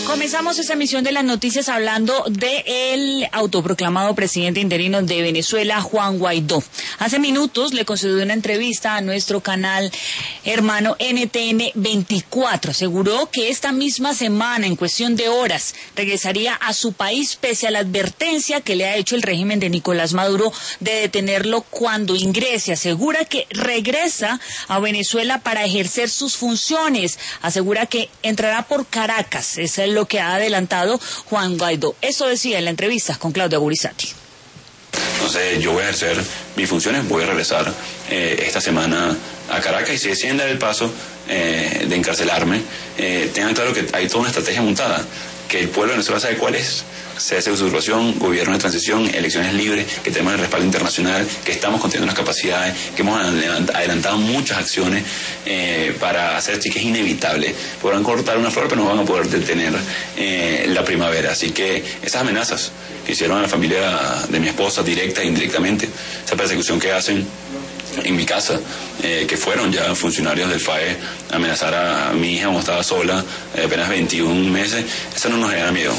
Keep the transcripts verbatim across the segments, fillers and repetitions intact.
Comenzamos esta emisión de las noticias hablando del autoproclamado presidente interino de Venezuela, Juan Guaidó. Hace minutos le concedió una entrevista a nuestro canal hermano N T N veinticuatro. Aseguró que esta misma semana, en cuestión de horas, regresaría a su país pese a la advertencia que le ha hecho el régimen de Nicolás Maduro de detenerlo cuando ingrese. Asegura que regresa a Venezuela para ejercer sus funciones. Asegura que entrará por Caracas. Eso es lo que ha adelantado Juan Guaidó. Eso decía en la entrevista con Claudia Gurizati. Entonces yo voy a ejercer mis funciones, voy a regresar eh, esta semana a Caracas, y si deciden dar el paso eh, de encarcelarme, eh, tengan claro que hay toda una estrategia montada, que el pueblo de Venezuela sabe cuál es. Cese de usurpación, gobierno de transición, elecciones libres, que tenemos el respaldo internacional, que estamos conteniendo las capacidades, que hemos adelantado muchas acciones eh, para hacer esto, y que es inevitable. Podrán cortar una flor, pero no van a poder detener eh, la primavera. Así que esas amenazas que hicieron a la familia de mi esposa, directa e indirectamente, esa persecución que hacen en mi casa, eh, que fueron ya funcionarios del F A E a amenazar a mi hija cuando estaba sola, eh, apenas veintiún meses, eso no nos genera miedo.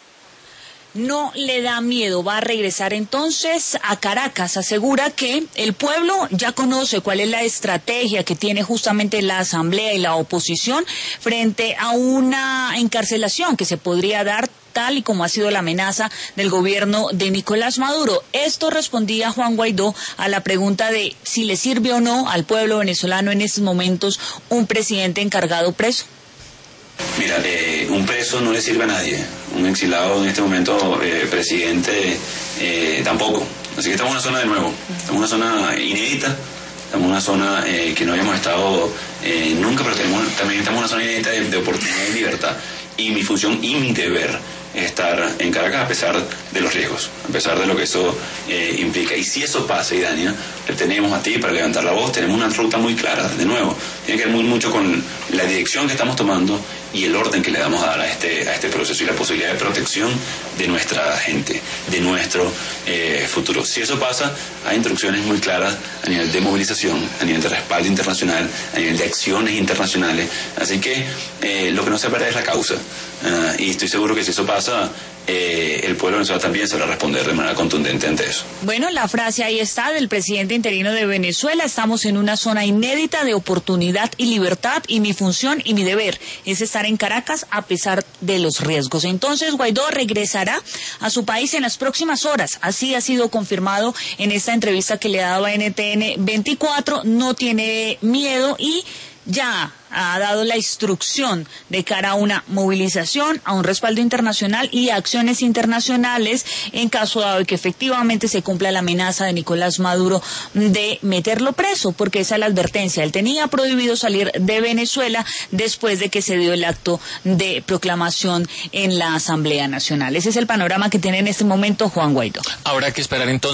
No le da miedo, va a regresar entonces a Caracas. Asegura que el pueblo ya conoce cuál es la estrategia que tiene justamente la Asamblea y la oposición frente a una encarcelación que se podría dar tal y como ha sido la amenaza del gobierno de Nicolás Maduro. Esto respondía Juan Guaidó a la pregunta de si le sirve o no al pueblo venezolano en estos momentos un presidente encargado preso. Mira, eh, un preso no le sirve a nadie, un exilado en este momento, eh, presidente, eh, tampoco. Así que estamos en una zona de nuevo, estamos en una zona inédita, estamos en una zona eh, que no habíamos estado eh, nunca, pero tenemos, también estamos en una zona inédita de, de oportunidad y libertad. Y mi función y mi deber es estar en Caracas a pesar de los riesgos, a pesar de lo que eso eh, implica. Y si eso pasa, Idania, te tenemos a ti para levantar la voz, tenemos una ruta muy clara, de nuevo. Tiene que ver muy mucho con la dirección que estamos tomando y el orden que le damos a dar a este, a este proceso y la posibilidad de protección de nuestra gente, de nuestro eh, futuro. Si eso pasa, hay instrucciones muy claras a nivel de movilización, a nivel de respaldo internacional, a nivel de acciones internacionales. Así que eh, lo que no se pierde es la causa. Uh, y estoy seguro que si eso pasa, eh, el pueblo venezolano también sabrá responder de manera contundente ante eso. Bueno, la frase ahí está del presidente interino de Venezuela: estamos en una zona inédita de oportunidad y libertad, y mi función y mi deber es estar en Caracas a pesar de los riesgos. Entonces Guaidó regresará a su país en las próximas horas, así ha sido confirmado en esta entrevista que le ha dado a N T N veinticuatro. No tiene miedo y ya ha dado la instrucción de cara a una movilización, a un respaldo internacional y a acciones internacionales en caso dado de que efectivamente se cumpla la amenaza de Nicolás Maduro de meterlo preso, porque esa es la advertencia. Él tenía prohibido salir de Venezuela después de que se dio el acto de proclamación en la Asamblea Nacional. Ese es el panorama que tiene en este momento Juan Guaidó. Habrá que esperar entonces